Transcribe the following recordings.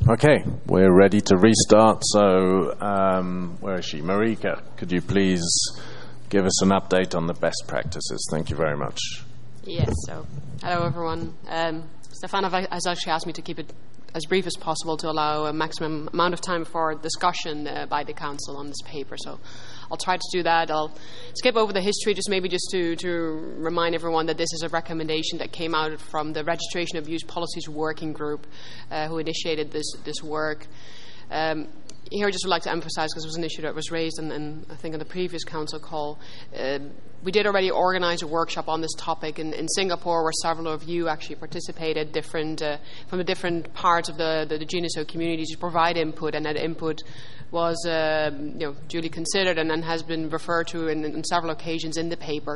Okay, we're ready to restart. So, where is she? Marika, could you please give us an update on the best practices? Thank you very much. Yes, so hello everyone. Stefano has actually asked me to keep it as brief as possible to allow a maximum amount of time for discussion by the Council on this paper. So I'll try to do that. I'll skip over the history, just to remind everyone that this is a recommendation that came out from the Registration of Abuse Policies Working Group, who initiated this work. Here I just would like to emphasize, because it was an issue that was raised and I think in the previous council call, we did already organize a workshop on this topic in Singapore, where several of you actually participated from the different parts of the GNSO community to provide input, and that input was duly considered and has been referred to in several occasions in the paper.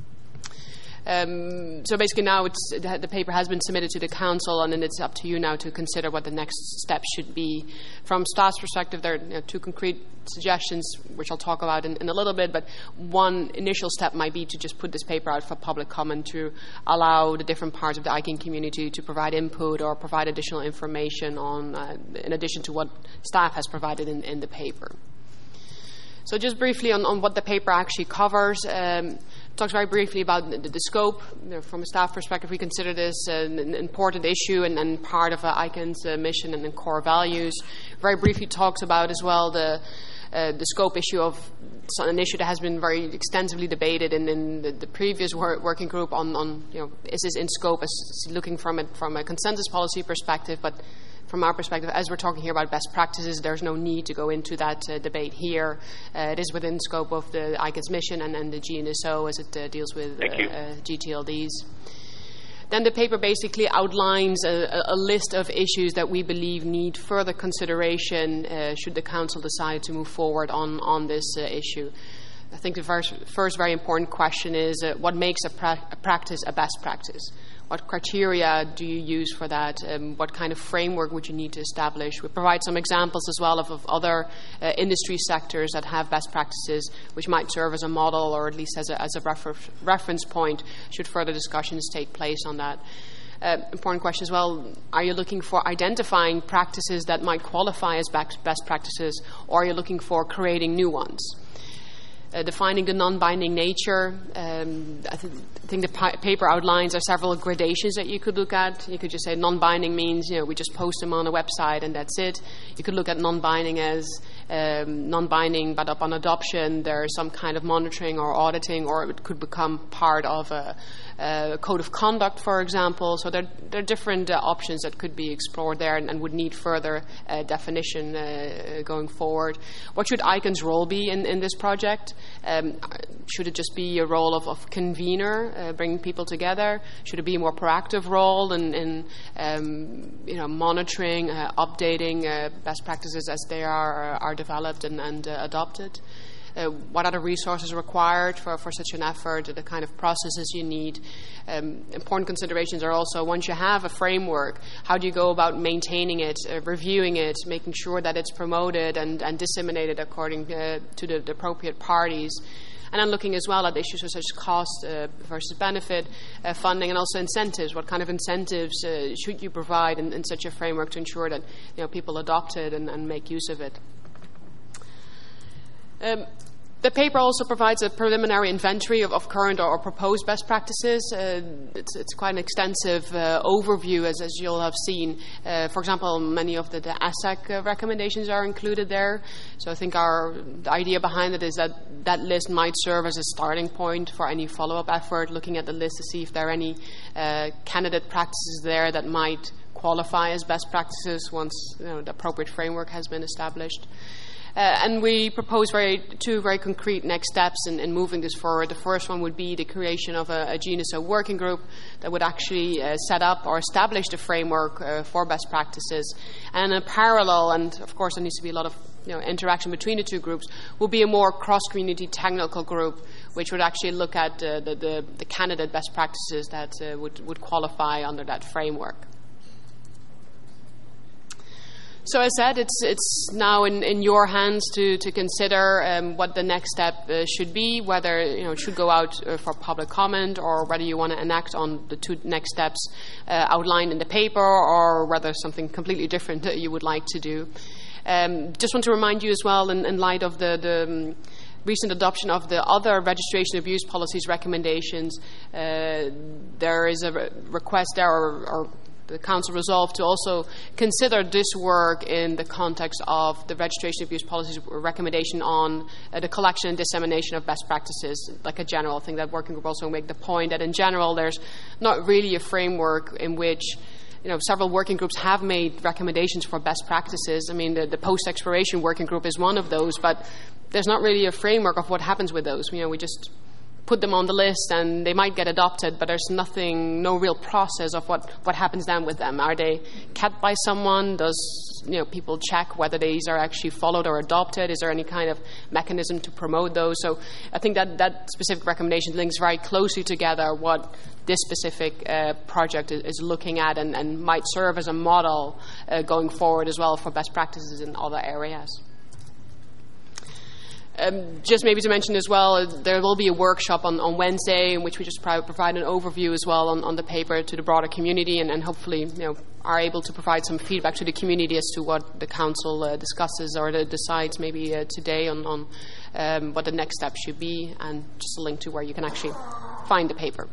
So basically now the paper has been submitted to the Council, and then it's up to you now to consider what the next step should be. From staff's perspective, there are two concrete suggestions, which I'll talk about in a little bit, but one initial step might be to just put this paper out for public comment to allow the different parts of the ICANN community to provide input or provide additional information on, in addition to what staff has provided in the paper. So just briefly on what the paper actually covers. Talks very briefly about the scope. From a staff perspective, we consider this an important issue and part of ICANN's mission and core values. Very briefly talks about as well the scope issue of an issue that has been very extensively debated in the previous working group on is this in scope as looking from a consensus policy perspective, but from our perspective, as we're talking here about best practices, there's no need to go into that debate here. It is within scope of the ICANN's mission and the GNSO as it deals with GTLDs. Then the paper basically outlines a list of issues that we believe need further consideration should the Council decide to move forward on this issue. I think the first very important question is what makes a practice a best practice? What criteria do you use for that? What kind of framework would you need to establish? We provide some examples as well of other industry sectors that have best practices, which might serve as a model or at least as a reference point should further discussions take place on that. Important question as well, are you looking for identifying practices that might qualify as best practices, or are you looking for creating new ones? Defining the non-binding nature, I think the paper outlines are several gradations that you could look at. You could just say non-binding means we just post them on a website and that's it. You could look at non-binding as non-binding, but upon adoption there's some kind of monitoring or auditing, or it could become part of a code of conduct, for example. So there are different options that could be explored there and would need further definition going forward. What should ICANN's role be in this project? Should it just be a role of convener, bringing people together? Should it be a more proactive role in monitoring, updating best practices as they are developed and adopted? What are the resources required for such an effort, the kind of processes you need? Important considerations are also, once you have a framework, how do you go about maintaining it, reviewing it, making sure that it's promoted and disseminated according to the appropriate parties? And then looking as well at issues such as cost versus benefit, funding, and also incentives. What kind of incentives should you provide in such a framework to ensure that people adopt it and make use of it? The paper also provides a preliminary inventory of current or proposed best practices. It's quite an extensive overview, as you'll have seen. For example, many of the ASAC recommendations are included there. So I think the idea behind it is that list might serve as a starting point for any follow-up effort, looking at the list to see if there are any candidate practices there that might qualify as best practices once the appropriate framework has been established. And we propose two very concrete next steps in moving this forward. The first one would be the creation of a GNSO working group that would actually set up or establish the framework for best practices. And in parallel, and of course there needs to be a lot of interaction between the two groups, will be a more cross-community technical group which would actually look at the candidate best practices that would qualify under that framework. So as I said, it's now in your hands to consider what the next step should be, whether it should go out for public comment, or whether you want to enact on the two next steps outlined in the paper, or whether something completely different that you would like to do. Just want to remind you as well, in light of the recent adoption of the other registration abuse policies recommendations, there is a request there, or the Council resolved to also consider this work in the context of the registration abuse policies recommendation on the collection and dissemination of best practices, like a general thing. That working group also make the point that in general there's not really a framework in which several working groups have made recommendations for best practices. I mean, the post-expiration working group is one of those, but there's not really a framework of what happens with those. We just put them on the list and they might get adopted, but there's no real process of what happens then with them. Are they kept by someone? Does people check whether these are actually followed or adopted? Is there any kind of mechanism to promote those? So I think that specific recommendation links very closely together what this specific project is looking at, and might serve as a model going forward as well for best practices in other areas. Just maybe to mention as well, there will be a workshop on Wednesday in which we just provide an overview as well on the paper to the broader community, and hopefully are able to provide some feedback to the community as to what the Council discusses or decides maybe today on what the next step should be, and just a link to where you can actually find the paper.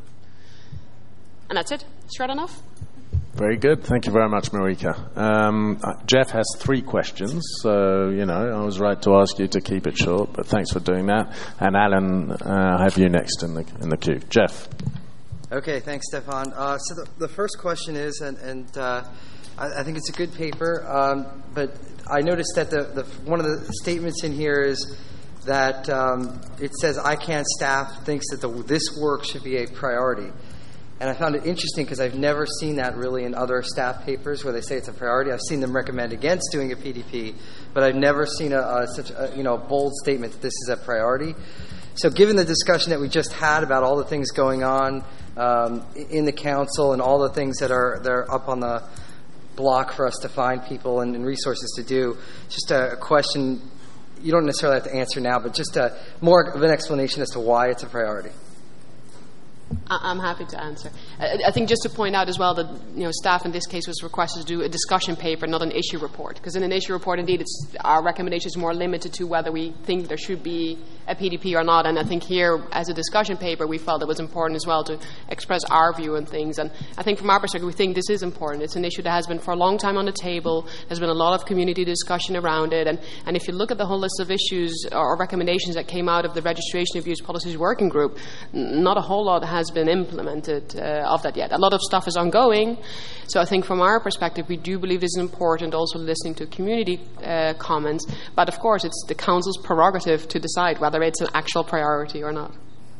And that's it. Short enough? Very good. Thank you very much, Marika. Jeff has 3 questions, so, I was right to ask you to keep it short, but thanks for doing that. And Alan, I have you next in the queue. Jeff. Okay, thanks, Stefan. So the first question is, and I think it's a good paper, but I noticed that the one of the statements in here is that it says ICANN staff thinks that this work should be a priority. And I found it interesting because I've never seen that really in other staff papers where they say it's a priority. I've seen them recommend against doing a PDP, but I've never seen such a bold statement that this is a priority. So given the discussion that we just had about all the things going on in the Council and all the things that are up on the block for us to find people and resources to do, just a question you don't necessarily have to answer now, but just more of an explanation as to why it's a priority. I'm happy to answer. I think just to point out as well that staff in this case was requested to do a discussion paper, not an issue report. Because in an issue report, indeed, our recommendation is more limited to whether we think there should be a PDP or not. And I think here, as a discussion paper, we felt it was important as well to express our view on things. And I think from our perspective, we think this is important. It's an issue that has been for a long time on the table. There's been a lot of community discussion around it. And if you look at the whole list of issues or recommendations that came out of the Registration Abuse Policies Working Group, not a whole lot has been implemented of that yet. A lot of stuff is ongoing. So I think from our perspective, we do believe this is important, also listening to community comments. But of course, it's the Council's prerogative to decide whether it's an actual priority or not.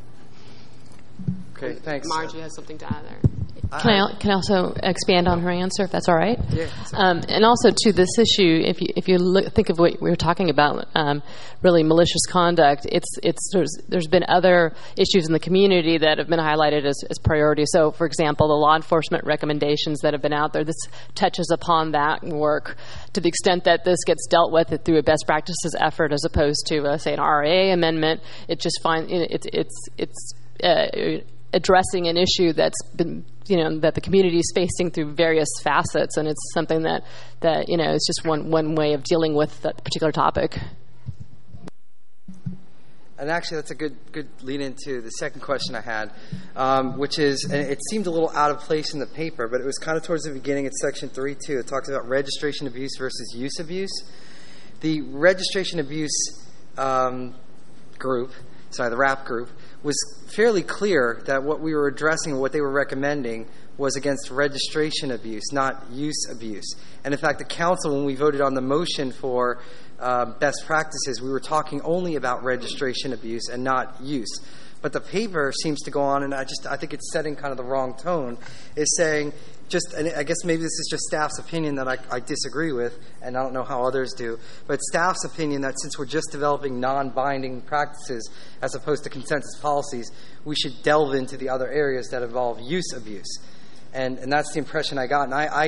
Okay, thanks. Margie has something to add there. Can I also expand on her answer, if that's all right? Yeah. And also to this issue, if you think of what we were talking about, really malicious conduct, there's been other issues in the community that have been highlighted as priorities. So, for example, the law enforcement recommendations that have been out there, this touches upon that work to the extent that this gets dealt with through a best practices effort as opposed to, say, an RA amendment. It just it's addressing an issue that's been, that the community is facing through various facets, and it's something that is just one way of dealing with that particular topic. And actually, that's a good lead into the second question I had, which is, and it seemed a little out of place in the paper, but it was kind of towards the beginning at Section 3.2. It talks about registration abuse versus use abuse. The registration abuse group, the RAP group, was fairly clear that what we were addressing, what they were recommending, was against registration abuse, not use abuse. And in fact, the Council, when we voted on the motion for best practices, we were talking only about registration abuse and not use. But the paper seems to go on, and I think it's setting kind of the wrong tone, is saying, and I guess maybe this is just staff's opinion that I disagree with, and I don't know how others do, but staff's opinion that since we're just developing non-binding practices as opposed to consensus policies, we should delve into the other areas that involve use abuse. And that's the impression I got. And I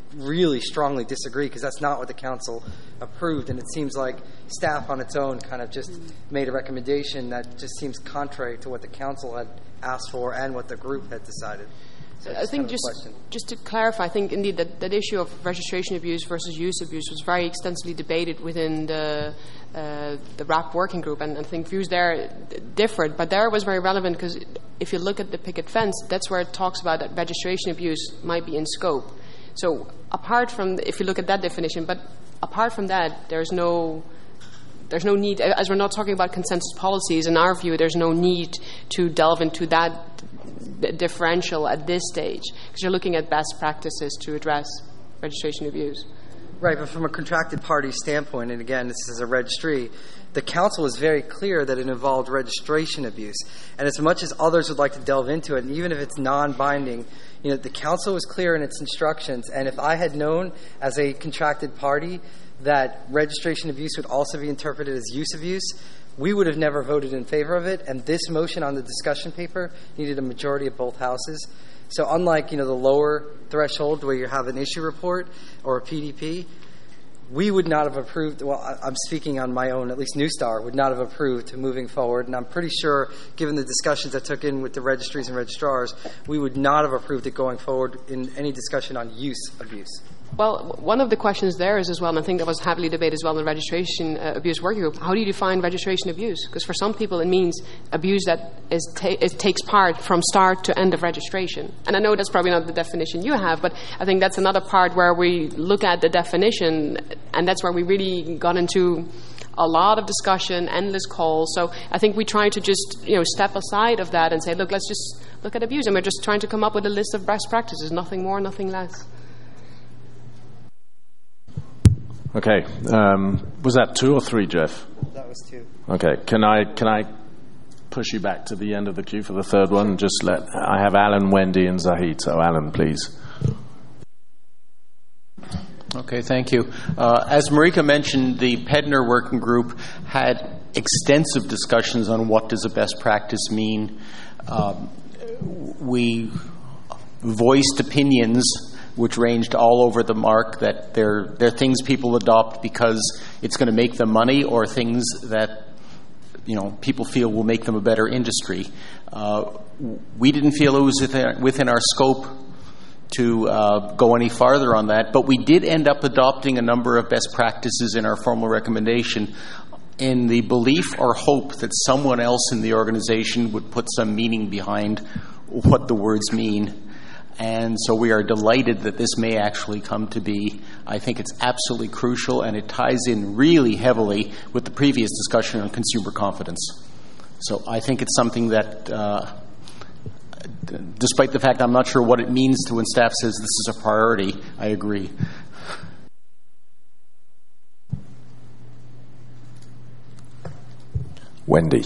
really strongly disagree, because that's not what the council approved, and it seems like staff on its own kind of just made a recommendation that just seems contrary to what the council had asked for and what the group had decided. So I think just to clarify, I think indeed that issue of registration abuse versus use abuse was very extensively debated within the RAP working group, and I think views there differed. But there it was very relevant, because if you look at the picket fence, that's where it talks about that registration abuse might be in scope. So apart from, if you look at that definition, but apart from that, there's no need, as we're not talking about consensus policies, in our view, there's no need to delve into that differential at this stage, because you're looking at best practices to address registration abuse. Right, but from a contracted party standpoint, and again, this is a registry, the council was very clear that it involved registration abuse. And as much as others would like to delve into it, and even if it's non-binding, the council was clear in its instructions. And if I had known as a contracted party that registration abuse would also be interpreted as use abuse, we would have never voted in favor of it. And this motion on the discussion paper needed a majority of both houses. So unlike, the lower threshold where you have an issue report or a PDP, we would not have approved, well, I'm speaking on my own, at least New Star would not have approved moving forward. And I'm pretty sure, given the discussions I took in with the registries and registrars, we would not have approved it going forward in any discussion on use abuse. Well, one of the questions there is as well, and I think that was heavily debated as well in the registration abuse working group, how do you define registration abuse? Because for some people it means abuse that it takes part from start to end of registration. And I know that's probably not the definition you have, but I think that's another part where we look at the definition, and that's where we really got into a lot of discussion, endless calls. So I think we try to just step aside of that and say, look, let's just look at abuse, and we're just trying to come up with a list of best practices, nothing more, nothing less. Okay, was that 2 or 3, Jeff? That was 2. Okay, can I push you back to the end of the queue for the third one? I have Alan, Wendy, and Zahid. So Alan, please. Okay, thank you. As Marika mentioned, the Pedner Working Group had extensive discussions on what does a best practice mean. We voiced opinions which ranged all over the mark, that they're things people adopt because it's going to make them money, or things that people feel will make them a better industry. We didn't feel it was within our scope to go any farther on that, but we did end up adopting a number of best practices in our formal recommendation, in the belief or hope that someone else in the organization would put some meaning behind what the words mean. And so we are delighted that this may actually come to be. I think it's absolutely crucial, and it ties in really heavily with the previous discussion on consumer confidence. So I think it's something that, despite the fact I'm not sure what it means to when staff says this is a priority, I agree. Wendy.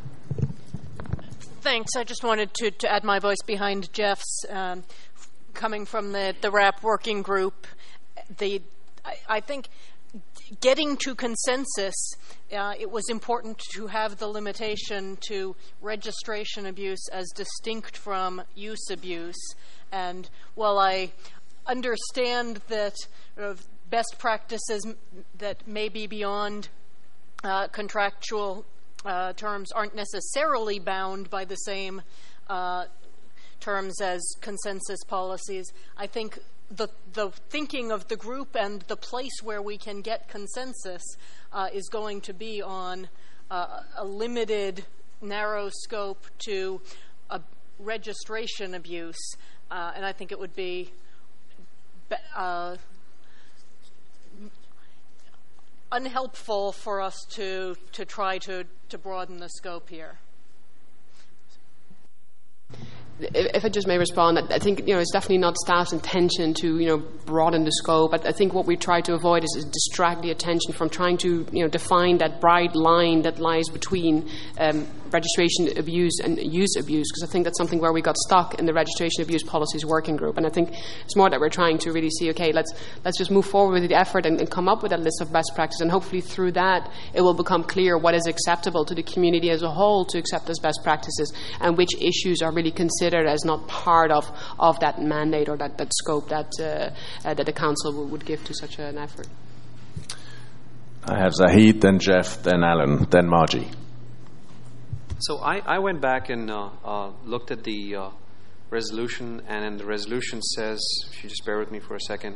Thanks. I just wanted to add my voice behind Jeff's. Coming from the RAP working group, I think getting to consensus, it was important to have the limitation to registration abuse as distinct from use abuse. And while I understand that best practices that may be beyond contractual terms aren't necessarily bound by the same terms as consensus policies, I think the thinking of the group and the place where we can get consensus is going to be on a limited, narrow scope to registration abuse. And I think it would be unhelpful for us to try to broaden the scope here. If I just may respond, I think it's definitely not staff's intention to broaden the scope. I think what we try to avoid is distract the attention from trying to define that bright line that lies between registration abuse and use abuse, because I think that's something where we got stuck in the registration abuse policies working group. And I think it's more that we're trying to really see, okay, let's just move forward with the effort and come up with a list of best practices, and hopefully through that it will become clear what is acceptable to the community as a whole to accept as best practices, and which issues are really considered as not part of that mandate or that scope that the council would give to such an effort. I have Zahid, then Jeff, then Alan, then Margie. So I went back and looked at the resolution, and the resolution says, if you just bear with me for a second,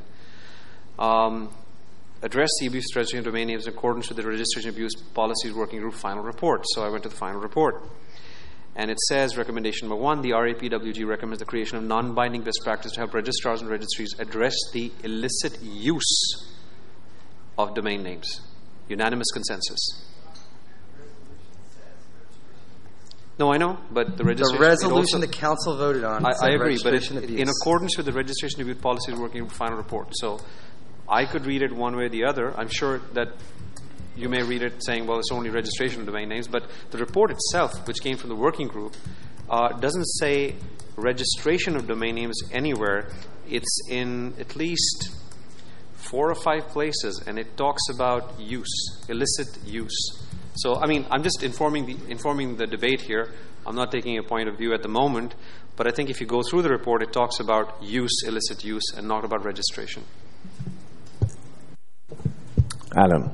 address the abuse of registration of domain names in accordance with the Registration Abuse Policies Working Group final report. So I went to the final report. And it says, recommendation number 1, the RAPWG recommends the creation of non-binding best practice to help registrars and registries address the illicit use of domain names. Unanimous consensus. No, I know, but the registration... The resolution the council voted on. I agree, but in accordance with the Registration Abuse Policies Working Group final report. So I could read it one way or the other. I'm sure that you may read it saying, well, it's only registration of domain names, but the report itself, which came from the working group, doesn't say registration of domain names anywhere. It's in at least 4 or 5 places, and it talks about use, illicit use. So, I mean, I'm just informing the debate here. I'm not taking a point of view at the moment, but I think if you go through the report, it talks about use, illicit use, and not about registration. Alan.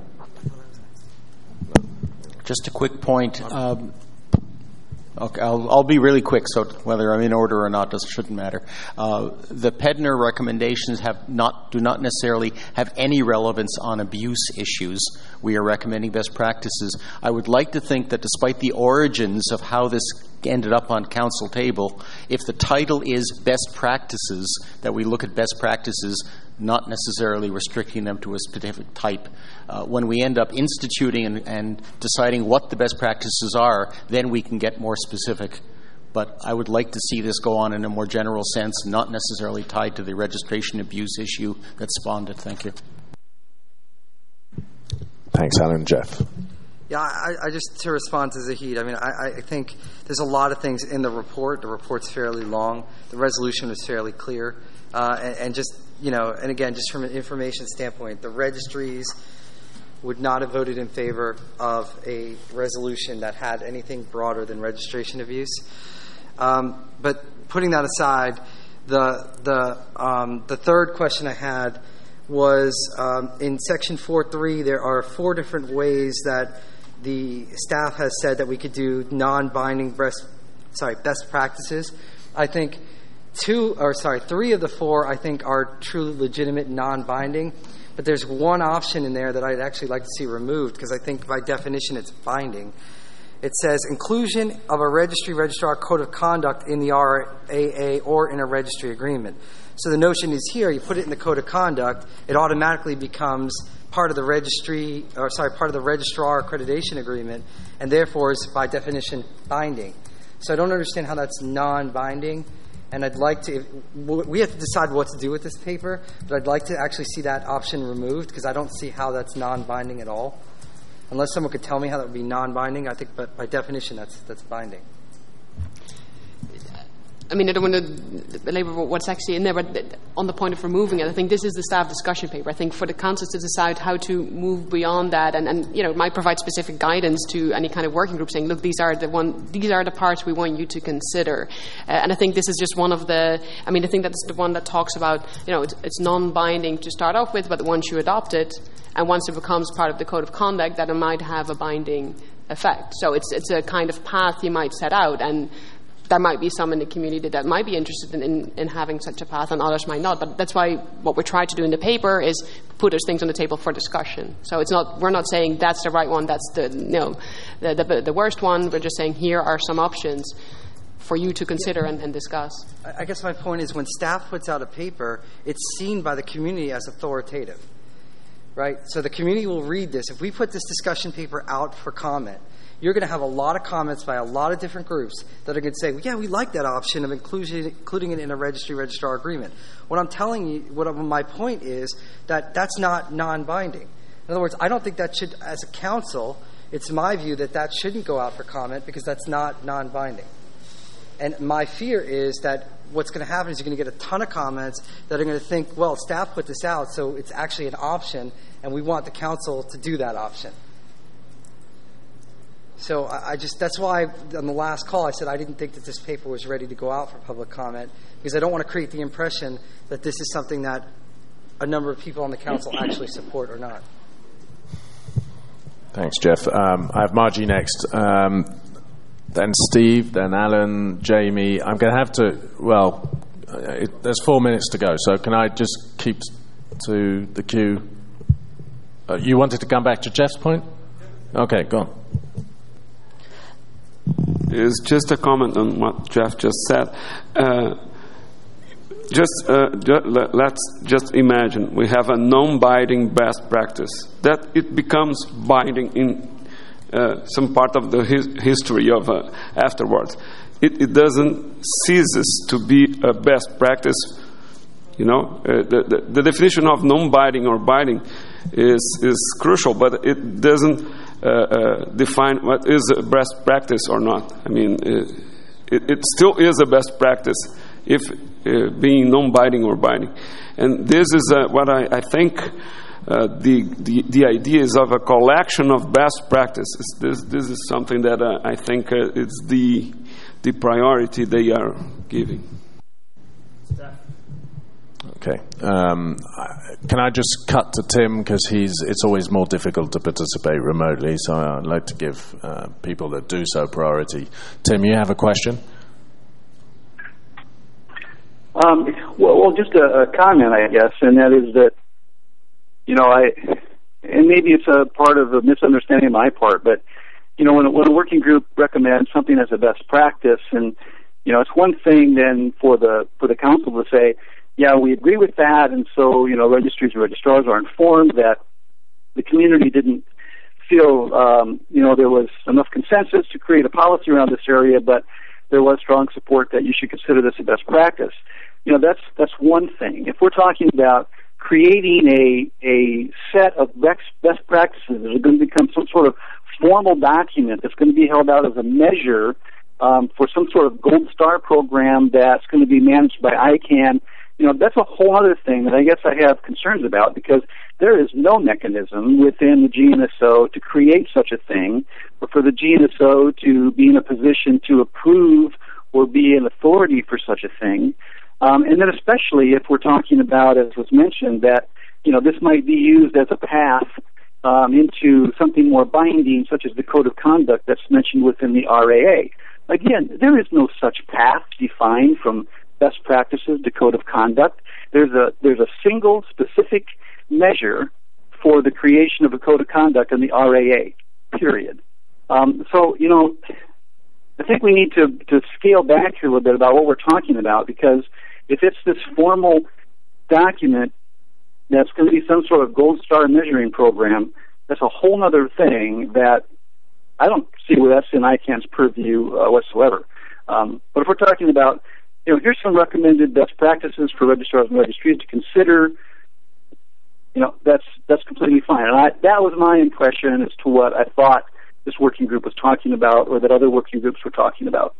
Just a quick point. Okay, I'll be really quick, so whether I'm in order or not shouldn't matter. The PEDNR recommendations do not necessarily have any relevance on abuse issues. We are recommending best practices. I would like to think that despite the origins of how this ended up on council table, if the title is best practices, that we look at best practices, not necessarily restricting them to a specific type. When we end up instituting and deciding what the best practices are, then we can get more specific. But I would like to see this go on in a more general sense, not necessarily tied to the registration abuse issue that spawned it. Thank you. Thanks, Alan. Jeff. Yeah, I just to respond to Zahid, I mean, I think there's a lot of things in the report. The report's fairly long. The resolution was fairly clear. And just, you know, and again, just from an information standpoint, the registries would not have voted in favor of a resolution that had anything broader than registration abuse. But putting that aside, the third question I had was in Section 4.3, there are 4 different ways that the staff has said that we could do non-binding best practices. I think 3 of the 4 I think are truly legitimate non-binding, but there's one option in there that I'd actually like to see removed because I think by definition it's binding. It says inclusion of a registrar code of conduct in the RAA or in a registry agreement. So the notion is here, you put it in the code of conduct, it automatically becomes part of the part of the registrar accreditation agreement, and therefore is by definition binding. So I don't understand how that's non-binding, and I'd like to. We have to decide what to do with this paper, but I'd like to actually see that option removed because I don't see how that's non-binding at all. Unless someone could tell me how that would be non-binding, I think, but by definition, that's binding. I mean, I don't want to belabor what's actually in there, but on the point of removing it, I think this is the staff discussion paper. I think for the councils to decide how to move beyond that, and you know, it might provide specific guidance to any kind of working group, saying, look, these are the parts we want you to consider. And I think this is just one of the. I mean, I think that's the one that talks about, you know, it's non-binding to start off with, but once you adopt it, and once it becomes part of the code of conduct, that it might have a binding effect. So it's a kind of path you might set out, and there might be some in the community that might be interested in having such a path, and others might not. But that's why what we're trying to do in the paper is put those things on the table for discussion. So we're not saying that's the right one, that's the worst one. We're just saying here are some options for you to consider and discuss. I guess my point is when staff puts out a paper, it's seen by the community as authoritative, right? So the community will read this. If we put this discussion paper out for comment, you're going to have a lot of comments by a lot of different groups that are going to say, well, yeah, we like that option of including it in a registrar agreement. What I'm telling you, my point is that that's not non-binding. In other words, I don't think that should, as a council, it's my view that shouldn't go out for comment because that's not non-binding. And my fear is that what's going to happen is you're going to get a ton of comments that are going to think, well, staff put this out, so it's actually an option, and we want the council to do that option. So that's why on the last call I said I didn't think that this paper was ready to go out for public comment, because I don't want to create the impression that this is something that a number of people on the council actually support or not. Thanks, Jeff. I have Margie next. Then Steve, then Alan, Jamie. I'm going to have to, there's 4 minutes to go, so can I just keep to the queue? You wanted to come back to Jeff's point? Okay, go on. It's just a comment on what Jeff just said. Let's just imagine we have a non-binding best practice, that it becomes binding in some part of the history of afterwards. It doesn't ceases to be a best practice. The definition of non-binding or binding is crucial, but it doesn't define what is a best practice or not. I mean, it still is a best practice if being non-binding or binding. And this is what I think the idea is of a collection of best practices. This is something that I think it's the priority they are giving. Okay. Can I just cut to Tim, because it's always more difficult to participate remotely, so I'd like to give people that do so priority. Tim, you have a question? Well, just a comment, I guess, and that is that, and maybe it's a part of a misunderstanding on my part, but, when a working group recommends something as a best practice, and, it's one thing then for the council to say, yeah, we agree with that, and so, registries and registrars are informed that the community didn't feel, there was enough consensus to create a policy around this area, but there was strong support that you should consider this a best practice. That's one thing. If we're talking about creating a set of best practices that are going to become some sort of formal document that's going to be held out as a measure for some sort of gold star program that's going to be managed by ICANN, that's a whole other thing that I guess I have concerns about, because there is no mechanism within the GNSO to create such a thing, or for the GNSO to be in a position to approve or be an authority for such a thing. And then especially if we're talking about, as was mentioned, that, this might be used as a path into something more binding, such as the Code of Conduct that's mentioned within the RAA. Again, there is no such path defined from best practices to Code of Conduct. There's a single specific measure for the creation of a Code of Conduct in the RAA, period. So, I think we need to scale back here a little bit about what we're talking about, because if it's this formal document that's going to be some sort of gold star measuring program, that's a whole other thing that I don't see where that's in ICANN's purview whatsoever. But if we're talking about, here's some recommended best practices for registrars and registries to consider, that's completely fine. And that was my impression as to what I thought this working group was talking about, or that other working groups were talking about.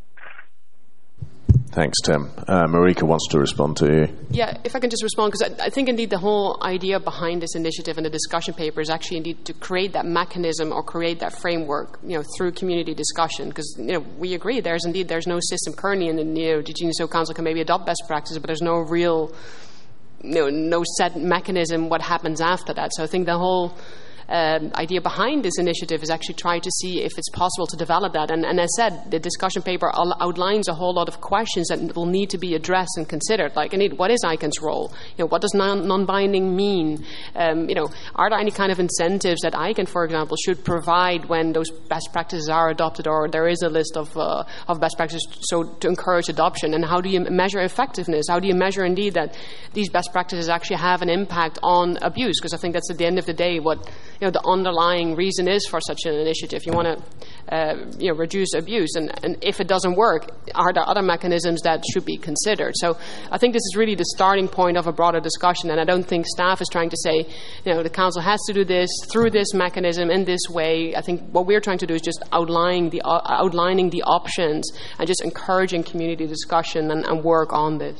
Thanks, Tim. Marika wants to respond to you. Yeah, if I can just respond, because I think indeed the whole idea behind this initiative and the discussion paper is actually indeed to create that mechanism or create that framework, through community discussion. Because we agree there's no system currently, and the GNSO Council can maybe adopt best practices, but there's no real, no set mechanism what happens after that. So I think the whole idea behind this initiative is actually try to see if it's possible to develop that. And as I said, the discussion paper outlines a whole lot of questions that will need to be addressed and considered. Like, indeed, what is ICANN's role? What does non-binding mean? Are there any kind of incentives that ICANN, for example, should provide when those best practices are adopted, or there is a list of best practices so to encourage adoption? And how do you measure effectiveness? How do you measure, indeed, that these best practices actually have an impact on abuse? Because I think that's at the end of the day what the underlying reason is for such an initiative. You want reduce abuse. And if it doesn't work, are there other mechanisms that should be considered? So I think this is really the starting point of a broader discussion, and I don't think staff is trying to say, the council has to do this through this mechanism in this way. I think what we're trying to do is just outlining the options and just encouraging community discussion and work on this.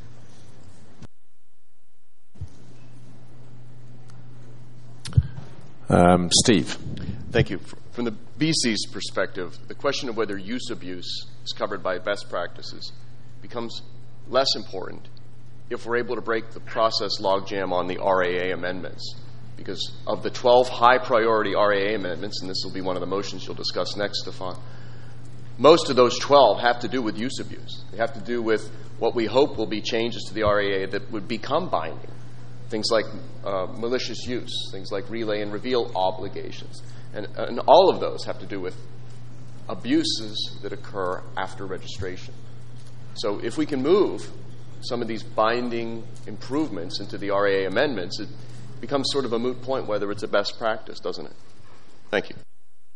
Steve. Thank you. From the BC's perspective, the question of whether use abuse is covered by best practices becomes less important if we're able to break the process logjam on the RAA amendments. Because of the 12 high-priority RAA amendments, and this will be one of the motions you'll discuss next, Stefan, most of those 12 have to do with use abuse. They have to do with what we hope will be changes to the RAA that would become binding. Things like malicious use, things like relay and reveal obligations. And all of those have to do with abuses that occur after registration. So if we can move some of these binding improvements into the RAA amendments, it becomes sort of a moot point whether it's a best practice, doesn't it? Thank you.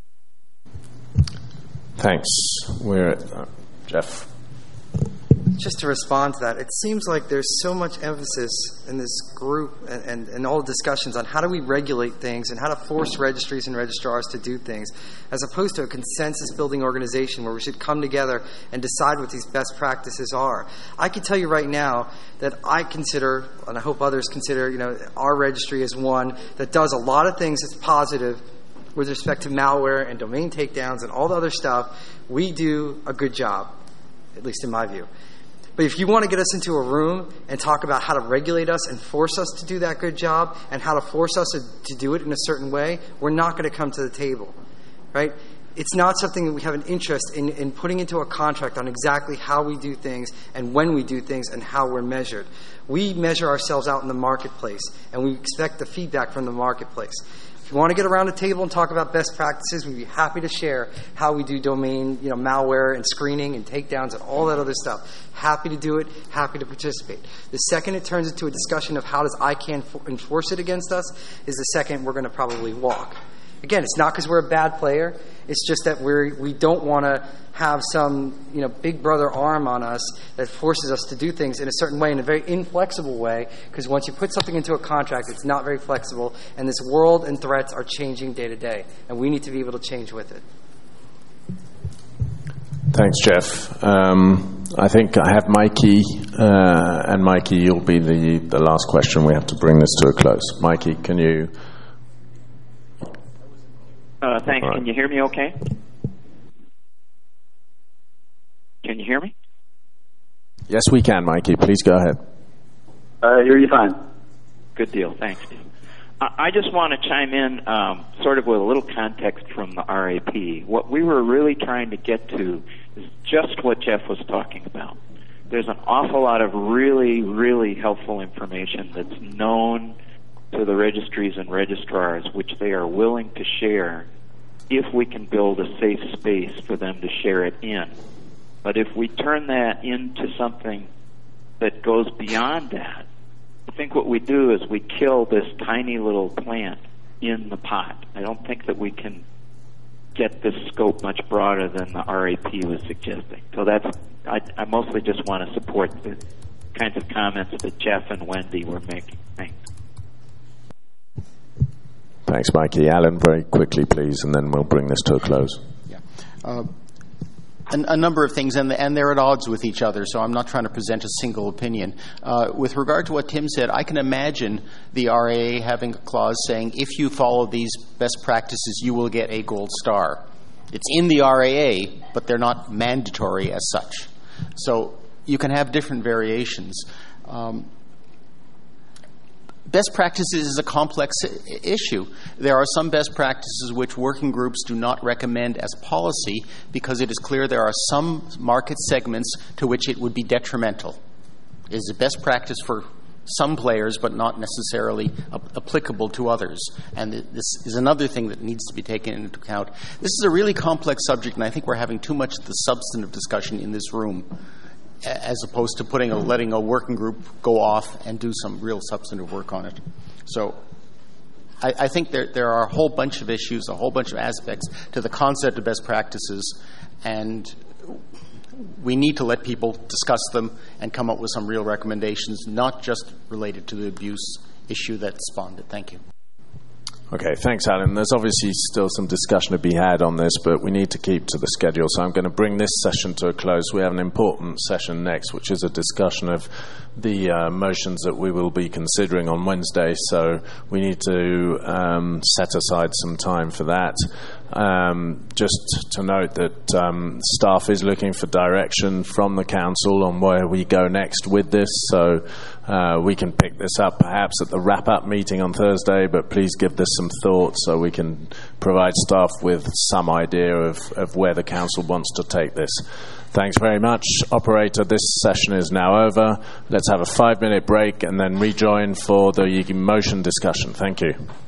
Thanks. We're at Jeff. Just to respond to that, it seems like there's so much emphasis in this group and all the discussions on how do we regulate things and how to force registries and registrars to do things, as opposed to a consensus-building organization where we should come together and decide what these best practices are. I can tell you right now that I consider, and I hope others consider, our registry as one that does a lot of things that's positive with respect to malware and domain takedowns and all the other stuff. We do a good job, at least in my view. But if you want to get us into a room and talk about how to regulate us and force us to do that good job and how to force us to do it in a certain way, we're not going to come to the table, right? It's not something that we have an interest in putting into a contract on exactly how we do things and when we do things and how we're measured. We measure ourselves out in the marketplace, and we expect the feedback from the marketplace. If you want to get around a table and talk about best practices, we'd be happy to share how we do domain, malware and screening and takedowns and all that other stuff. Happy to do it, happy to participate. The second it turns into a discussion of how does ICANN enforce it against us is the second we're going to probably walk. Again, it's not because we're a bad player. It's just that we don't want to have some big brother arm on us that forces us to do things in a certain way, in a very inflexible way, because once you put something into a contract, it's not very flexible, and this world and threats are changing day to day, and we need to be able to change with it. Thanks, Jeff. I think I have Mikey, and Mikey, you'll be the last question. We have to bring this to a close. Mikey, can you... Thanks. Right. Can you hear me okay? Can you hear me? Yes, we can, Mikey. Please go ahead. I hear you fine. Good deal. Thanks. I just want to chime in sort of with a little context from the RAP. What we were really trying to get to is just what Jeff was talking about. There's an awful lot of really, really helpful information that's known to the registries and registrars, which they are willing to share if we can build a safe space for them to share it in. But if we turn that into something that goes beyond that, I think what we do is we kill this tiny little plant in the pot. I don't think that we can get this scope much broader than the RAP was suggesting. So I mostly just want to support the kinds of comments that Jeff and Wendy were making. Thanks. Thanks, Mikey. Alan, very quickly, please, and then we'll bring this to a close. Yeah. A number of things, and they're at odds with each other, so I'm not trying to present a single opinion. With regard to what Tim said, I can imagine the RAA having a clause saying, if you follow these best practices, you will get a gold star. It's in the RAA, but they're not mandatory as such. So you can have different variations. Best practices is a complex issue. There are some best practices which working groups do not recommend as policy because it is clear there are some market segments to which it would be detrimental. It is a best practice for some players but not necessarily applicable to others. And this is another thing that needs to be taken into account. This is a really complex subject, and I think we're having too much of the substantive discussion in this room, as opposed to letting a working group go off and do some real substantive work on it. So I think there are a whole bunch of issues, a whole bunch of aspects to the concept of best practices, and we need to let people discuss them and come up with some real recommendations, not just related to the abuse issue that spawned it. Thank you. Okay, thanks, Alan. There's obviously still some discussion to be had on this, but we need to keep to the schedule. So I'm going to bring this session to a close. We have an important session next, which is a discussion of the motions that we will be considering on Wednesday. So we need to set aside some time for that. Just to note that staff is looking for direction from the council on where we go next with this. So we can pick this up perhaps at the wrap-up meeting on Thursday, but please give this some thought so we can provide staff with some idea of where the council wants to take this. Thanks very much. Operator, this session is now over. Let's have a 5-minute break and then rejoin for the motion discussion. Thank you.